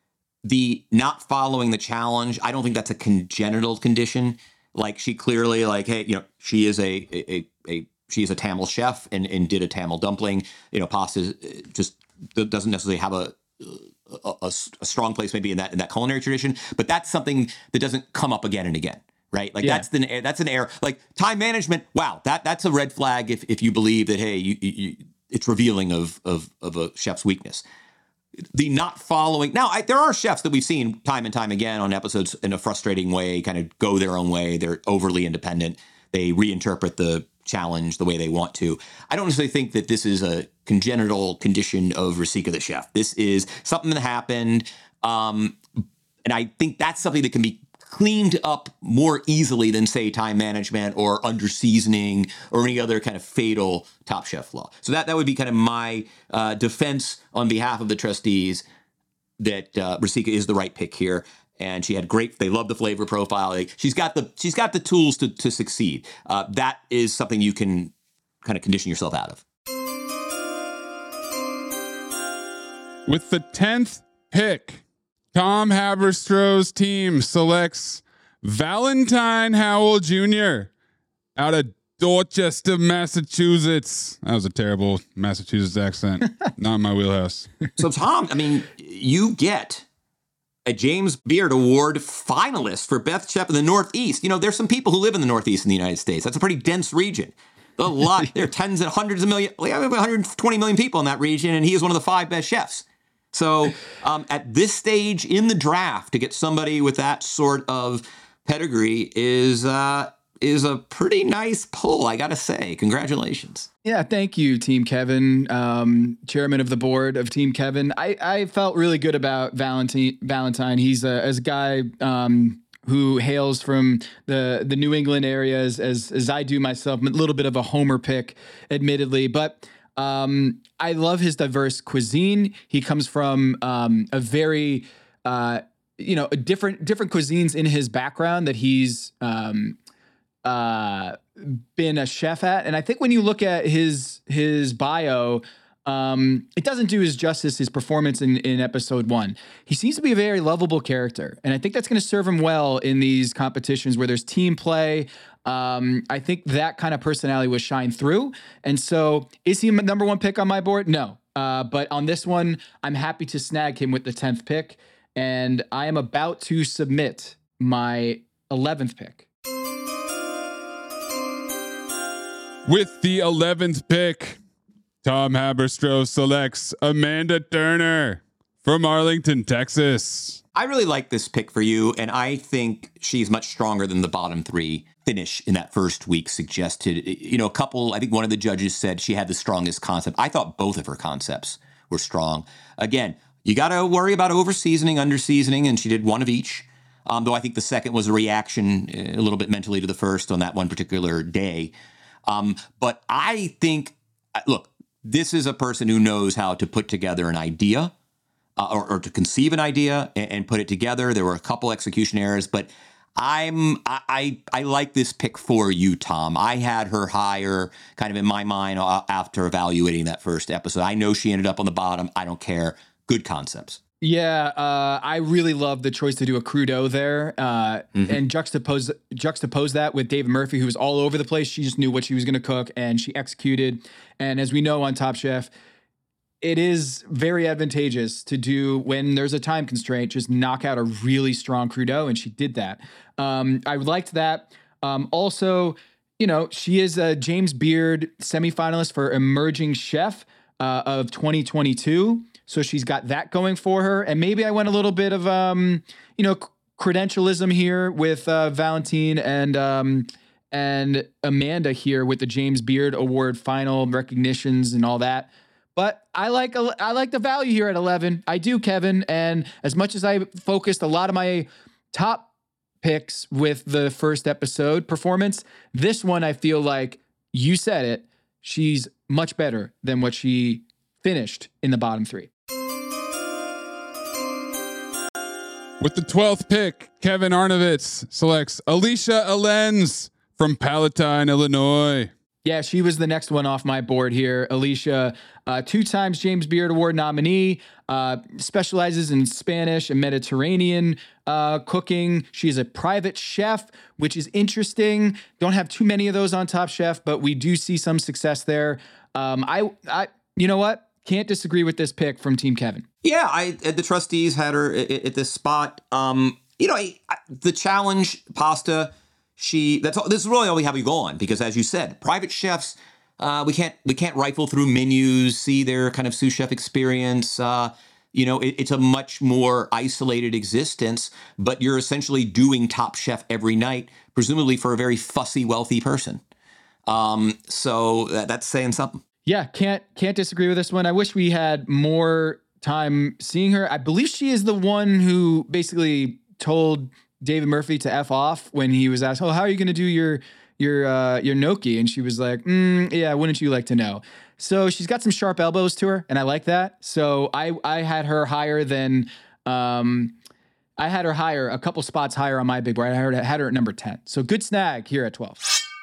the not following the challenge, I don't think that's a congenital condition. Like, she clearly, like, hey, you know, she is a a a she is a Tamil chef and, and did a Tamil dumpling. You know, pasta just doesn't necessarily have a a, a a strong place maybe in that in that culinary tradition, but that's something that doesn't come up again and again, right? Like yeah. that's the that's an error. Like time management, wow, that that's a red flag if if you believe that, hey, you, you, it's revealing of of of a chef's weakness. The not following. Now, I, there are chefs that we've seen time and time again on episodes in a frustrating way, kind of go their own way. They're overly independent. They reinterpret the challenge the way they want to. I don't necessarily think that this is a congenital condition of Rasika the chef. This is something that happened. Um, and I think that's something that can be cleaned up more easily than, say, time management or under seasoning or any other kind of fatal Top Chef flaw. So that, that would be kind of my uh, defense on behalf of the trustees that uh, Rasika is the right pick here. and she had great. They love the flavor profile. Like, she's got the she's got the tools to to succeed. Uh, that is something you can kind of condition yourself out of. With the tenth pick, Tom Haberstrow's team selects Valentine Howell Junior out of Dorchester, Massachusetts. That was a terrible Massachusetts accent. Not in my wheelhouse. So, Tom, I mean, you get a James Beard Award finalist for Best Chef in the Northeast. You know, there's some people who live in the Northeast in the United States. That's a pretty dense region. A lot. There are tens and hundreds of million, like one hundred twenty million people in that region, and he is one of the five best chefs. So um, at this stage in the draft, to get somebody with that sort of pedigree is uh, is a pretty nice pull, I got to say. Congratulations. Yeah, thank you, Team Kevin, um, chairman of the board of Team Kevin. I, I felt really good about Valentine. Valentine. He's a, as a guy um, who hails from the the New England area, as, as as I do myself. A little bit of a homer pick, admittedly, but um, I love his diverse cuisine. He comes from um, a very uh, you know different different cuisines in his background that he's um, uh, been a chef at, and I think when you look at his his bio, um, it doesn't do his justice his performance in in episode one. He seems to be a very lovable character, and I think that's going to serve him well in these competitions where there's team play. Um, I think that kind of personality will shine through, and so is he a number one pick on my board? No, uh, but on this one, I'm happy to snag him with the tenth pick, and I am about to submit my eleventh pick. With the eleventh pick, Tom Haberstroh selects Amanda Turner from Arlington, Texas. I really like this pick for you, and I think she's much stronger than the bottom three finish in that first week suggested. You know, a couple, I think one of the judges said she had the strongest concept. I thought both of her concepts were strong. Again, you got to worry about over-seasoning, under-seasoning, and she did one of each. Um, though I think the second was a reaction a little bit mentally to the first on that one particular day. Um, but I think, look, this is a person who knows how to put together an idea uh, or, or to conceive an idea and, and put it together. There were a couple execution errors, but I'm I, I I like this pick for you, Tom. I had her higher kind of in my mind after evaluating that first episode. I know she ended up on the bottom. I don't care. Good concepts. Yeah, uh, I really love the choice to do a crudo there uh, mm-hmm. and juxtapose juxtapose that with David Murphy, who was all over the place. She just knew what she was going to cook, and she executed. And as we know on Top Chef, it is very advantageous to do when there's a time constraint, just knock out a really strong crudo, and she did that. Um, I liked that. Um, also, you know, she is a James Beard semifinalist for Emerging Chef uh, of twenty twenty-two. So she's got that going for her. And maybe I went a little bit of, um, you know, credentialism here with uh, Valentine and um, and Amanda here with the James Beard Award final recognitions and all that. But I like I like the value here at eleven. I do, Kevin. And as much as I focused a lot of my top picks with the first episode performance, this one I feel like, you said it, she's much better than what she finished in the bottom three. With the twelfth pick, Kevin Arnovitz selects Alicia Alenz from Palatine, Illinois. Yeah, she was the next one off my board here. Alicia, uh, two times James Beard Award nominee, uh, specializes in Spanish and Mediterranean uh, cooking. She's a private chef, which is interesting. Don't have too many of those on Top Chef, but we do see some success there. Um, I, I, you know what? Can't disagree with this pick from Team Kevin. Yeah, I the trustees had her at, at this spot. Um, you know, I, I, the challenge pasta. She that's all, this is really all we have you go on because, as you said, private chefs. Uh, we can't we can't rifle through menus, see their kind of sous chef experience. Uh, you know, it, it's a much more isolated existence. But you're essentially doing Top Chef every night, presumably for a very fussy, wealthy person. Um, so that, that's saying something. Yeah, can't can't disagree with this one. I wish we had more time seeing her. I believe she is the one who basically told David Murphy to F off when he was asked, "Oh, how are you going to do your your uh, your gnocchi?" And she was like, mm, "Yeah, wouldn't you like to know?" So she's got some sharp elbows to her, and I like that. So I I had her higher than um, I had her higher, a couple spots higher on my big board. I had her, had her at number ten. So good snag here at twelve.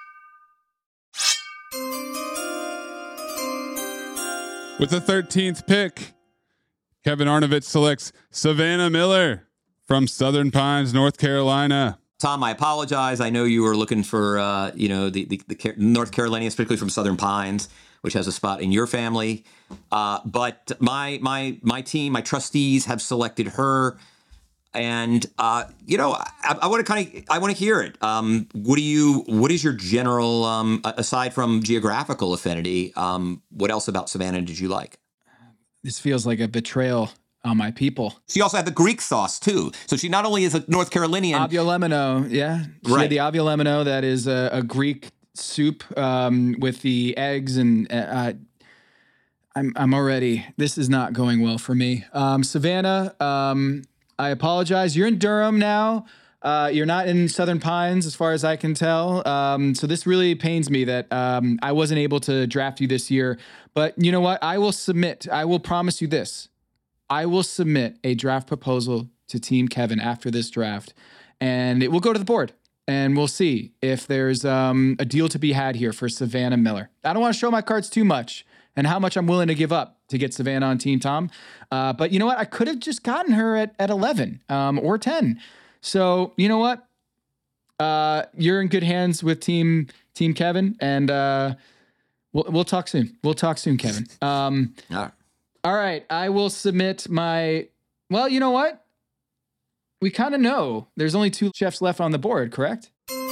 With the thirteenth pick, Kevin Arnovitz selects Savannah Miller from Southern Pines, North Carolina. Tom, I apologize. I know you were looking for, uh, you know, the, the, the North Carolinians, particularly from Southern Pines, which has a spot in your family. Uh, but my my my team, my trustees have selected her. And, uh, you know, I, I want to kind of I want to hear it. Um, what do you what is your general, um, aside from geographical affinity, um, what else about Savannah did you like? This feels like a betrayal on my people. She also had the Greek sauce, too. So she not only is a North Carolinian. Aviolemino, yeah. She right. had the aviolemino, that is a, a Greek soup um, with the eggs. And uh, I'm, I'm already, this is not going well for me. Um, Savannah, um, I apologize. You're in Durham now. Uh, you're not in Southern Pines, as far as I can tell. Um, so this really pains me that um, I wasn't able to draft you this year. But you know what? I will submit. I will promise you this. I will submit a draft proposal to Team Kevin after this draft, and it will go to the board, and we'll see if there's um, a deal to be had here for Savannah Miller. I don't want to show my cards too much and how much I'm willing to give up to get Savannah on Team Tom. Uh, but you know what? I could have just gotten her at, at eleven um, or ten. So you know what? Uh, you're in good hands with Team Team Kevin, and uh, we'll we'll talk soon. We'll talk soon, Kevin. Um, All right. All right, I will submit my, well, you know what? We kind of know there's only two chefs left on the board, correct?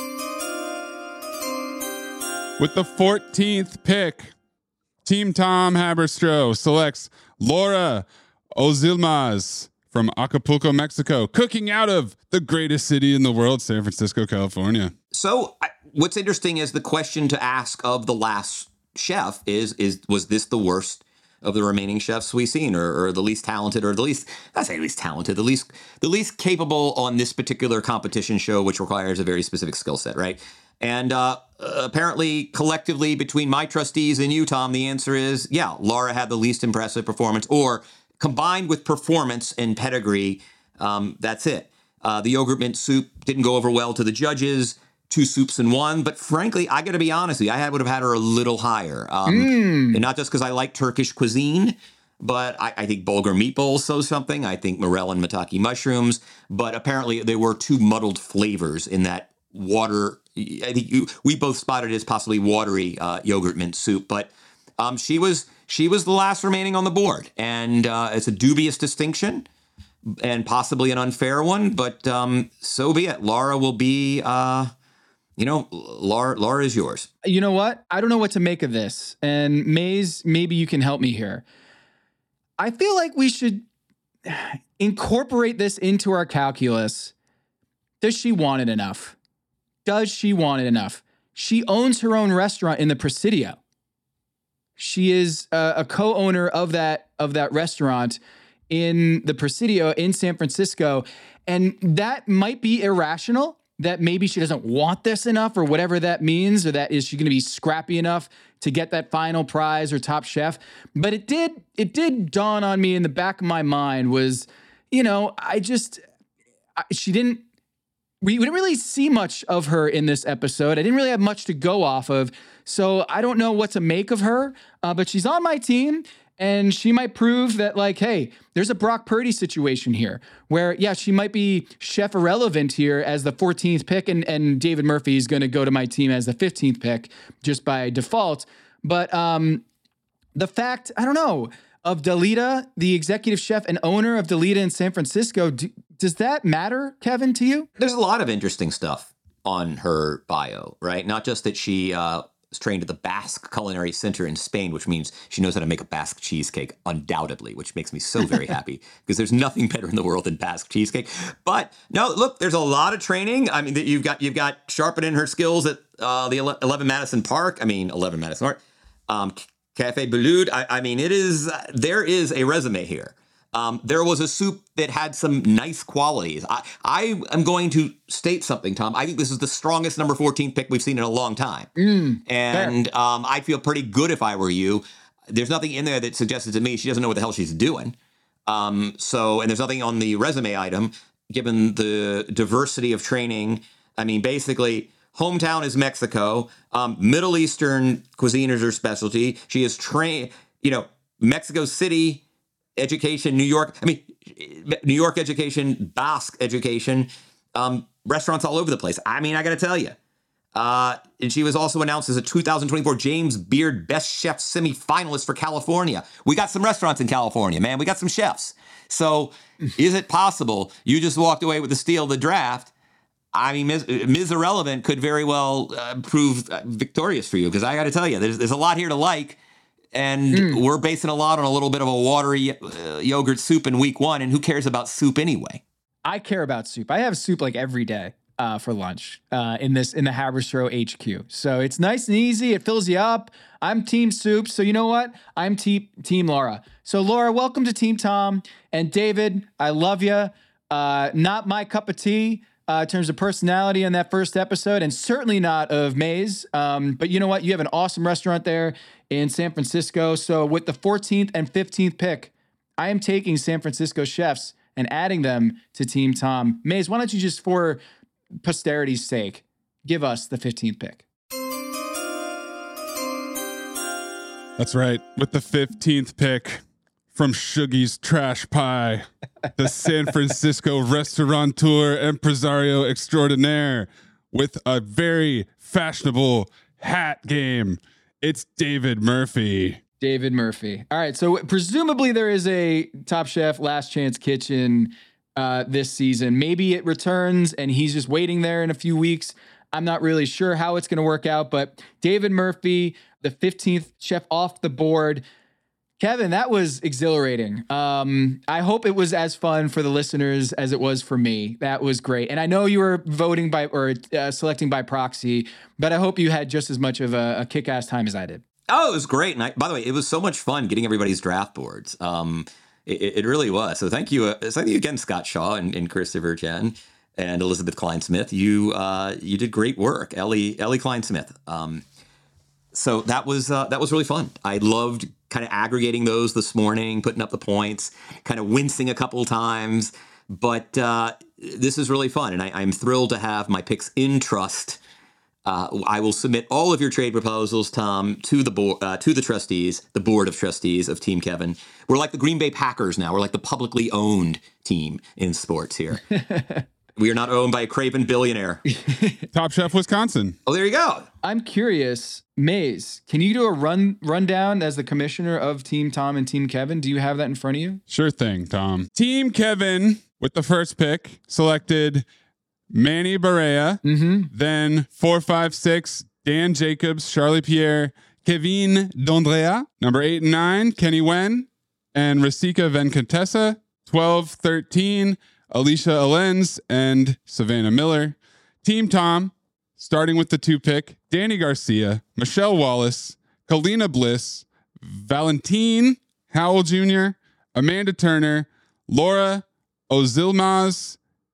With the fourteenth pick, Team Tom Haberstroh selects Laura Ozilmaz from Acapulco, Mexico, cooking out of the greatest city in the world, San Francisco, California. So I, what's interesting is the question to ask of the last chef is, is was this the worst of the remaining chefs we've seen, or, or the least talented, or the least, I say least talented, the least, the least capable on this particular competition show, which requires a very specific skill set, right? And uh, apparently, collectively, between my trustees and you, Tom, the answer is, yeah, Laura had the least impressive performance, or combined with performance and pedigree, um, that's it. Uh, the yogurt mint soup didn't go over well to the judges. Two soups in one, but frankly, I got to be honest with you, I had, would have had her a little higher. Um, mm. And not just because I like Turkish cuisine, but I, I think bulgur meatballs so something. I think morel and maitake mushrooms, but apparently there were two muddled flavors in that water. I think you, we both spotted it as possibly watery uh, yogurt mint soup, but um, she was she was the last remaining on the board, and uh, it's a dubious distinction and possibly an unfair one, but um, so be it. Laura will be. Uh, You know, Laura, Laura is yours. You know what? I don't know what to make of this. And Maze, maybe you can help me here. I feel like we should incorporate this into our calculus. Does she want it enough? Does she want it enough? She owns her own restaurant in the Presidio. She is a, a co-owner of that, of that restaurant in the Presidio in San Francisco. And that might be irrational, that maybe she doesn't want this enough, or whatever that means, or that is she going to be scrappy enough to get that final prize or top chef. But it did, it did dawn on me in the back of my mind was, you know, I just, I, she didn't, we, we didn't really see much of her in this episode. I didn't really have much to go off of. So I don't know what to make of her, uh, but she's on my team. And she might prove that, like, hey, there's a Brock Purdy situation here where, yeah, she might be chef irrelevant here as the fourteenth pick, and, and David Murphy is going to go to my team as the fifteenth pick just by default. But um, the fact, I don't know, of Dalita, the executive chef and owner of Dalita in San Francisco, do, does that matter, Kevin, to you? There's a lot of interesting stuff on her bio, right? Not just that she uh, was trained at the Basque Culinary Center in Spain, which means she knows how to make a Basque cheesecake, undoubtedly, which makes me so very happy because there's nothing better in the world than Basque cheesecake. But no, look, there's a lot of training. I mean, you've got you've got sharpening her skills at uh, the eleven Madison Park. I mean, eleven Madison Park, um, Cafe Boulud. I, I mean, it is uh, there is a resume here. Um, there was a soup that had some nice qualities. I, I am going to state something, Tom. I think this is the strongest number fourteen pick we've seen in a long time. Mm, and um, I'd feel pretty good if I were you. There's nothing in there that suggested to me she doesn't know what the hell she's doing. Um, so, and there's nothing on the resume item given the diversity of training. I mean, basically, hometown is Mexico. Um, Middle Eastern cuisine is her specialty. She is trained, you know, Mexico City education, New York. I mean, New York education, Basque education, um, restaurants all over the place. I mean, I got to tell you. Uh, and she was also announced as a two thousand twenty-four James Beard Best Chef semifinalist for California. We got some restaurants in California, man. We got some chefs. So is it possible you just walked away with the steal of the draft? I mean, Miz, Miz Irrelevant could very well uh, prove uh, victorious for you, because I got to tell you, there's, there's a lot here to like. And mm. we're basing a lot on a little bit of a watery uh, yogurt soup in week one. And who cares about soup anyway? I care about soup. I have soup like every day. Uh, for lunch uh, in this in the Haberstroh H Q. So it's nice and easy. It fills you up. I'm team soup. So you know what? I'm te- team Laura. So Laura, welcome to Team Tom. And David, I love you. Uh, not my cup of tea uh, in terms of personality in that first episode, and certainly not of Maze. Um, but you know what? You have an awesome restaurant there in San Francisco. So with the fourteenth and fifteenth pick, I am taking San Francisco chefs and adding them to Team Tom. Maze, why don't you just for posterity's sake, give us the fifteenth pick. That's right. With the fifteenth pick from Shuggy's Trash Pie, the San Francisco restaurateur impresario extraordinaire with a very fashionable hat game. It's David Murphy. David Murphy. All right. So presumably there is a Top Chef Last Chance Kitchen Uh, this season. Maybe it returns and he's just waiting there in a few weeks. I'm not really sure how it's going to work out, but David Murphy, the fifteenth chef off the board. Kevin, that was exhilarating. Um, I hope it was as fun for the listeners as it was for me. That was great. And I know you were voting by or uh, selecting by proxy, but I hope you had just as much of a, a kick-ass time as I did. Oh, it was great. And I, by the way, it was so much fun getting everybody's draft boards. Um, It, it really was. So thank you. Uh, thank you again, Scott Shaw and, and Christopher Chen and Elizabeth Klein-Smith. You uh, you did great work, Ellie Ellie Klein-Smith. Um, so that was uh, that was really fun. I loved kind of aggregating those this morning, putting up the points, kind of wincing a couple times. But uh, this is really fun, and I, I'm thrilled to have my picks in trust. Uh, I will submit all of your trade proposals, Tom, to the board, uh, to the trustees, the board of trustees of Team Kevin. We're like the Green Bay Packers now. We're like the publicly owned team in sports here. We are not owned by a craven billionaire. Top Chef Wisconsin. Oh, there you go. I'm curious, Maze, can you do a run rundown as the commissioner of Team Tom and Team Kevin? Do you have that in front of you? Sure thing, Tom. Team Kevin, with the first pick, selected Manny Barea, mm-hmm. then four, five, six, Dan Jacobs, Charlie Pierre, Kevin Dondrea, number eight and nine, Kenny Wen, and Rasika Venkatesa, twelve, thirteen, Alicia Allens, and Savannah Miller. Team Tom, starting with the two pick, Danny Garcia, Michelle Wallace, Kalina Bliss, Valentine Howell Junior, Amanda Turner, Laura Ozilmaz,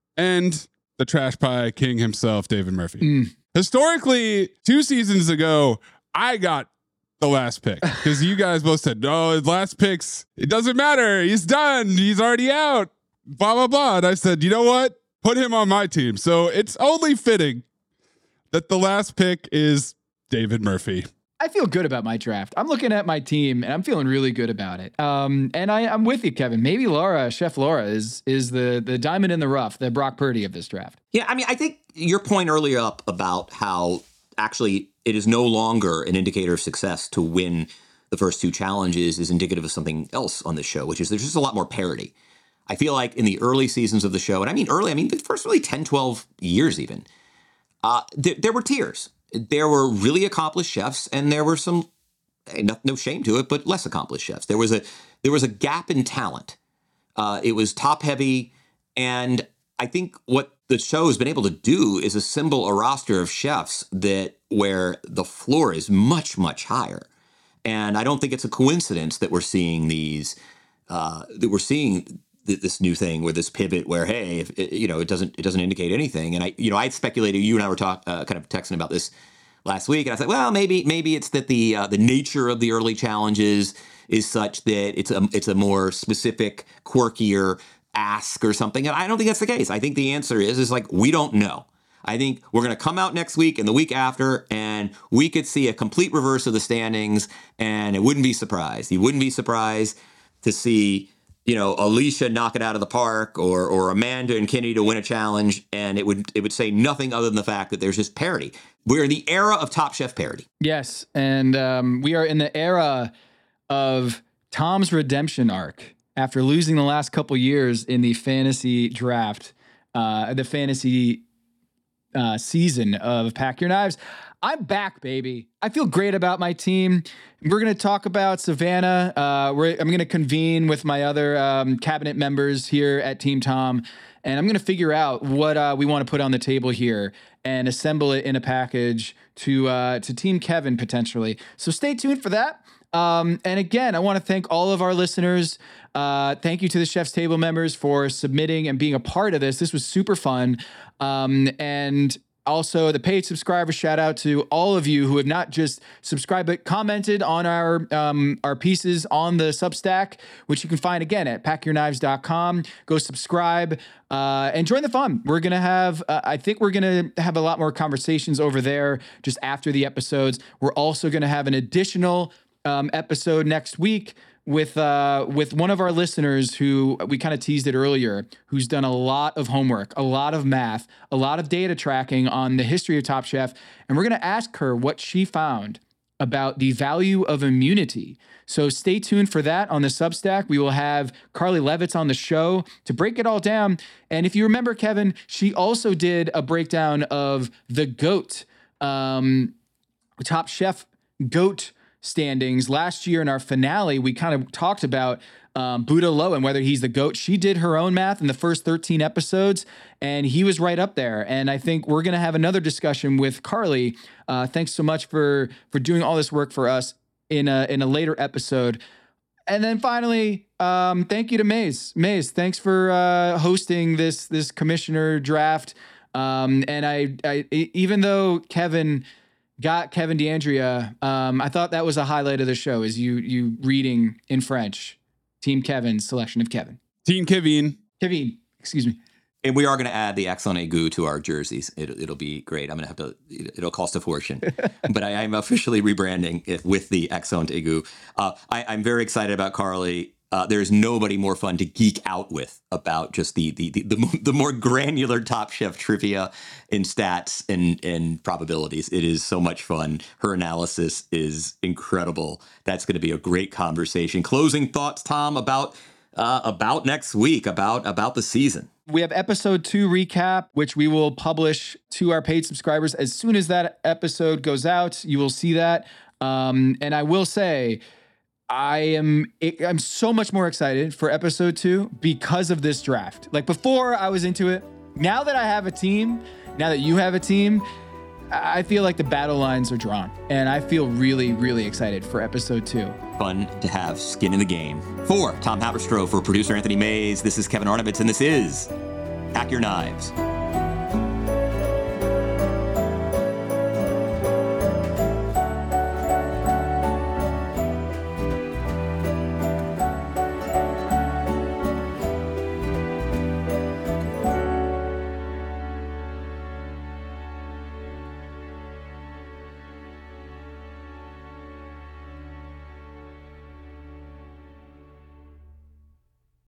and the Trash Pie King himself, David Murphy. Mm. Historically, two seasons ago, I got the last pick because you guys both said, no, last picks, it doesn't matter. He's done. He's already out. Blah, blah, blah. And I said, you know what? Put him on my team. So it's only fitting that the last pick is David Murphy. I feel good about my draft. I'm looking at my team and I'm feeling really good about it. Um, and I, I'm with you, Kevin. Maybe Laura, Chef Laura, is is the the diamond in the rough, the Brock Purdy of this draft. Yeah, I mean, I think your point earlier up about how actually it is no longer an indicator of success to win the first two challenges is indicative of something else on this show, which is there's just a lot more parity. I feel like in the early seasons of the show, and I mean early, I mean the first really ten, twelve years even, uh, th- there were tiers. There were really accomplished chefs, and there were some, no, no shame to it, but less accomplished chefs. There was a there was a gap in talent. Uh, it was top heavy, and I think what the show has been able to do is assemble a roster of chefs that where the floor is much much higher. And I don't think it's a coincidence that we're seeing these uh, that we're seeing th- this new thing where this pivot where hey, if, you know, it doesn't it doesn't indicate anything. And I you know I speculated, you and I were talk uh, kind of texting about this last week, and I said, well, maybe maybe it's that the uh, the nature of the early challenges is such that it's a it's a more specific, quirkier ask or something. And I don't think that's the case. I think the answer is, is like, we don't know. I think we're going to come out next week and the week after, and we could see a complete reverse of the standings, and it wouldn't be surprised. You wouldn't be surprised to see, you know, Alicia knock it out of the park, or or Amanda and Kenny to win a challenge, and it would it would say nothing other than the fact that there's just parity. We're in the era of Top Chef parity. Yes, and um, we are in the era of Tom's redemption arc after losing the last couple years in the fantasy draft, uh, the fantasy uh, season of Pack Your Knives. I'm back, baby. I feel great about my team. We're going to talk about Savannah. Uh, we're, I'm going to convene with my other um, cabinet members here at Team Tom, and I'm going to figure out what uh, we want to put on the table here and assemble it in a package to uh, to Team Kevin potentially. So stay tuned for that. Um, and again, I want to thank all of our listeners. Uh, thank you to the Chef's Table members for submitting and being a part of this. This was super fun. Um, and also the paid subscribers, shout out to all of you who have not just subscribed, but commented on our um, our pieces on the Substack, which you can find again at pack your knives dot com. Go subscribe uh, and join the fun. We're going to have, uh, I think we're going to have a lot more conversations over there just after the episodes. We're also going to have an additional um, episode next week with uh, with one of our listeners who we kind of teased it earlier, who's done a lot of homework, a lot of math, a lot of data tracking on the history of Top Chef. And we're going to ask her what she found about the value of immunity. So stay tuned for that on the Substack. We will have Carly Levitz on the show to break it all down. And if you remember, Kevin, she also did a breakdown of the GOAT, um, Top Chef GOAT standings last year. In our finale, we kind of talked about um, Buddha Lowe and whether he's the GOAT. She did her own math in the first thirteen episodes, and he was right up there. And I think we're going to have another discussion with Carly. Uh, thanks so much for for doing all this work for us in a in a later episode. And then finally, um, thank you to Maze. Maze, thanks for uh, hosting this this commissioner draft. Um, and I, I, even though Kevin got Kevin DeAndrea, um, I thought that was a highlight of the show, is you you reading in French, Team Kevin's selection of Kevin. Team Kevin. Kevin, excuse me. And we are going to add the Accent Aigu to our jerseys. It, it'll be great. I'm going to have to, it'll cost a fortune. But I am officially rebranding it with the Accent Aigu. Uh, I, I'm very excited about Carly. Uh, there's nobody more fun to geek out with about just the the the, the, the more granular Top Chef trivia and stats and, and probabilities. It is so much fun. Her analysis is incredible. That's going to be a great conversation. Closing thoughts, Tom, about uh, about next week, about about the season. We have episode two recap, which we will publish to our paid subscribers as soon as that episode goes out. You will see that. Um, and I will say, I am I'm so much more excited for episode two because of this draft. Like before I was into it. Now that I have a team, now that you have a team, I feel like the battle lines are drawn, and I feel really, really excited for episode two. Fun to have skin in the game. For Tom Haberstroh, for producer Anthony Mays, this is Kevin Arnovitz, and this is Pack Your Knives.